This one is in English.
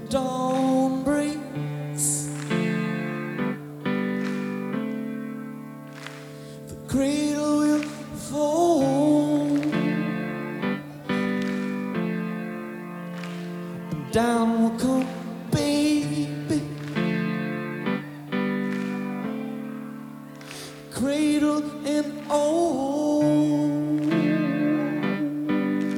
dawn breaks, the cradle will fall, and down will come baby, cradle and all.